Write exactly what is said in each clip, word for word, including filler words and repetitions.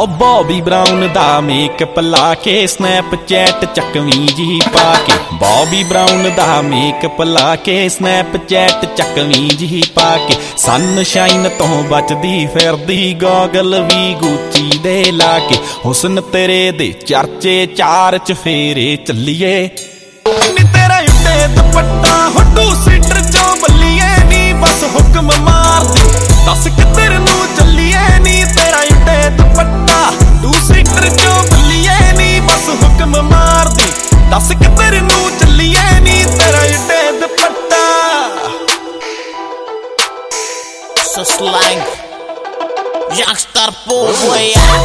ओ Bobbi Brown दा makeup ला के स्नैपचैट चकवी जी पा के, बॉबी ब्राउन दा मेकअप ला के स्नैपचैट चकवी जी पा के, सनशाइन तो बचदी फिरदी गॉगल भी गुची दे ला के, हुस्न तेरे दे चर्चे चार चफेरे चलिए नी तेरा उड्डे दुपट्टा हुड्डू सीटर चो बल्लिए नी बस हुक्म मार दी दस किधर नू चलिए नी तेरा उड्डे दुपट्टा टू सीटर चो बल्लिए नी बस हुक्म मार दी दस किधर नू चलिए नी तेरा उड्डे दुपट्टा। So slang youngster boy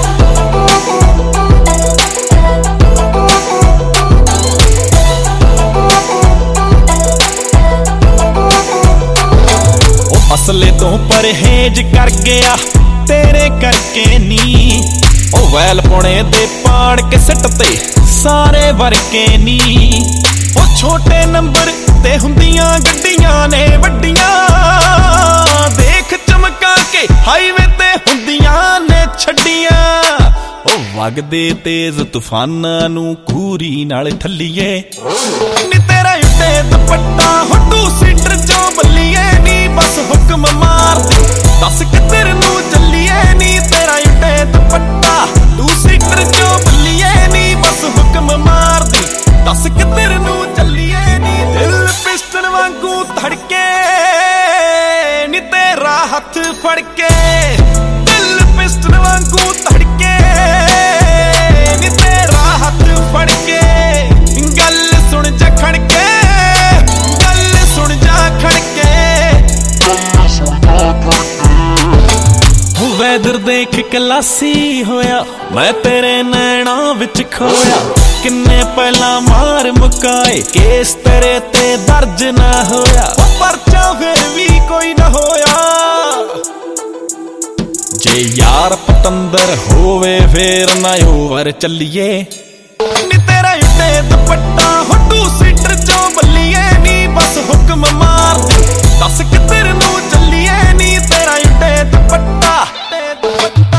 असले तो परहेज कर गया तेरे करके नी, ओ वैल पुणे दे पाड़ के सट ते सारे वर्के नी, ओ छोटे नंबर ते हुंदियां गड्डियां ने वड्डियां देख चमका के हाईवे ते हुंदियां ने छड्डियां, ओ वगदे तेज तूफानां नू खूरी नाल ठल्लीए नी तेरा उड्डे दुपट्टा हुड्डू सीटर चो बल्लिए नी बस हुक्म मार दी दस किधर नू चलिए नी तेरा उड्डे दुपट्टा टू सीटर चो बल्लिए नी बस हुक्म मार दी दस किधर नू चलिए नी दिल पिस्टन वांगू धड़के नी तेरा हथ फड़ के, दिल पिस्टन वांगू धड़के नी तेरा हथ फड़ के, गल सुन जा खड़के गल सुन जा खड़के, वैदर देख कलासी होया मैं तेरे नैना विच खोया, किन्ने पहला मार मुकाए केस तेरे ते दर्ज ना होया, परचा फिर भी कोई ना होया, जे यार पतंदर होवे फिर ना ओवर चलिए नी तेरा उड्डे दुपट्टा हुड्डू सीटर चो बल्लिए नी बस हुक्म मार दी दस किधर नू चलिए नी तेरा उड्डे दुपट्टा दुपट्टा।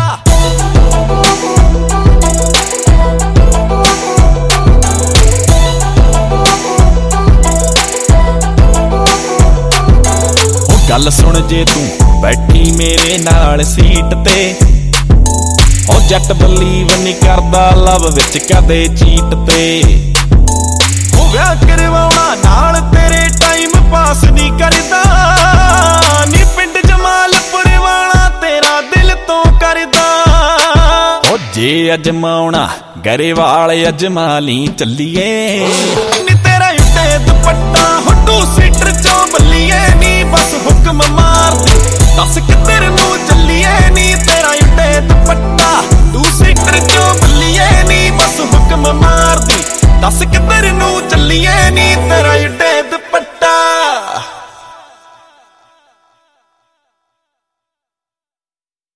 ओ गल सुन जे तू बैठी मेरे नाल सीट ते, ओ जट बलीव नहीं करदा लव विच कदे चीट ते, ओ विआह करवाउणा नाल तेरे टाइम पास नहीं करदा नी पिंड जमालपुर वाला तेरा दिल तो करदा, ओ जे अजमाउणा गरेवाल अजमाली चलिए नी तेरा उड्डे दुपट्टा हुड्डू सीटर चो बल्लिए नी बस हुक्म मार दी दस किधर नू चलिए नी तेरा उड्डे दुपट्टा टू सीटर चो बल्लिए नी बस हुक्म मार दी दस किधर नू चलिए नी तेरा उड्डे